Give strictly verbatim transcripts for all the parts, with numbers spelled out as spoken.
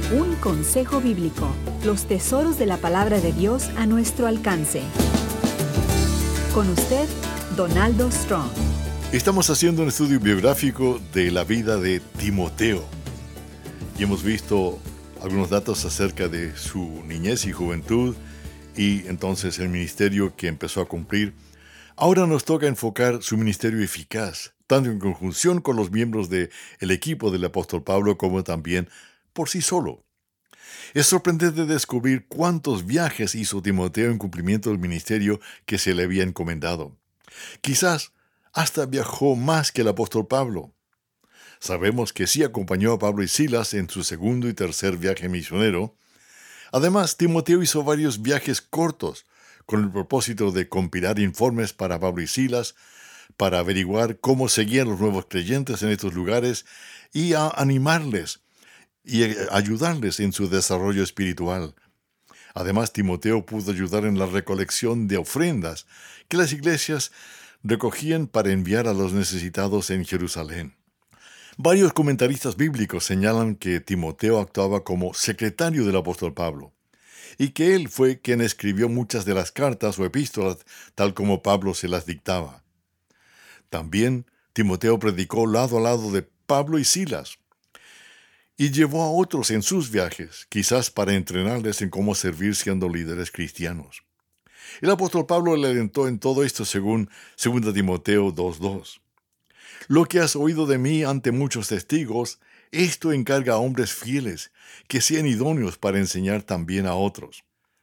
Un consejo bíblico, los tesoros de la palabra de Dios a nuestro alcance. Con usted, Donaldo Strong. Estamos haciendo un estudio biográfico de la vida de Timoteo y hemos visto algunos datos acerca de su niñez y juventud y entonces el ministerio que empezó a cumplir. Ahora nos toca enfocar su ministerio eficaz, tanto en conjunción con los miembros del equipo del apóstol Pablo como también por sí solo. Es sorprendente descubrir cuántos viajes hizo Timoteo en cumplimiento del ministerio que se le había encomendado. Quizás hasta viajó más que el apóstol Pablo. Sabemos que sí acompañó a Pablo y Silas en su segundo y tercer viaje misionero. Además, Timoteo hizo varios viajes cortos con el propósito de compilar informes para Pablo y Silas, para averiguar cómo seguían los nuevos creyentes en estos lugares y a animarles y ayudarles en su desarrollo espiritual. Además, Timoteo pudo ayudar en la recolección de ofrendas que las iglesias recogían para enviar a los necesitados en Jerusalén. Varios comentaristas bíblicos señalan que Timoteo actuaba como secretario del apóstol Pablo y que él fue quien escribió muchas de las cartas o epístolas tal como Pablo se las dictaba. También Timoteo predicó lado a lado de Pablo y Silas y llevó a otros en sus viajes, quizás para entrenarles en cómo servir siendo líderes cristianos. El apóstol Pablo le alentó en todo esto según dos Timoteo dos dos. Lo que has oído de mí ante muchos testigos, esto encarga a hombres fieles, que sean idóneos para enseñar también a otros.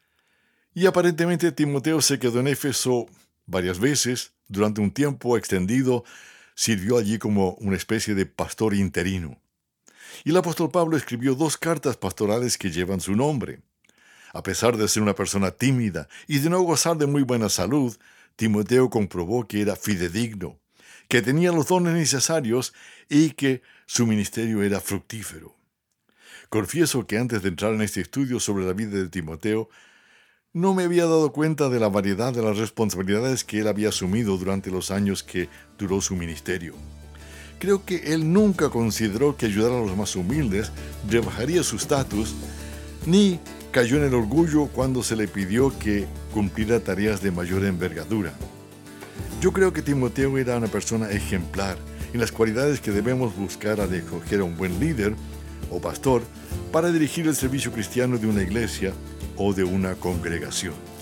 Y aparentemente Timoteo se quedó en Éfeso varias veces, durante un tiempo extendido, sirvió allí como una especie de pastor interino. Y el apóstol Pablo escribió dos cartas pastorales que llevan su nombre. A pesar de ser una persona tímida y de no gozar de muy buena salud, Timoteo comprobó que era fidedigno, que tenía los dones necesarios y que su ministerio era fructífero. Confieso que antes de entrar en este estudio sobre la vida de Timoteo, no me había dado cuenta de la variedad de las responsabilidades que él había asumido durante los años que duró su ministerio. Creo que él nunca consideró que ayudar a los más humildes rebajaría su estatus, ni cayó en el orgullo cuando se le pidió que cumpliera tareas de mayor envergadura. Yo creo que Timoteo era una persona ejemplar en las cualidades que debemos buscar al escoger a un buen líder o pastor para dirigir el servicio cristiano de una iglesia o de una congregación.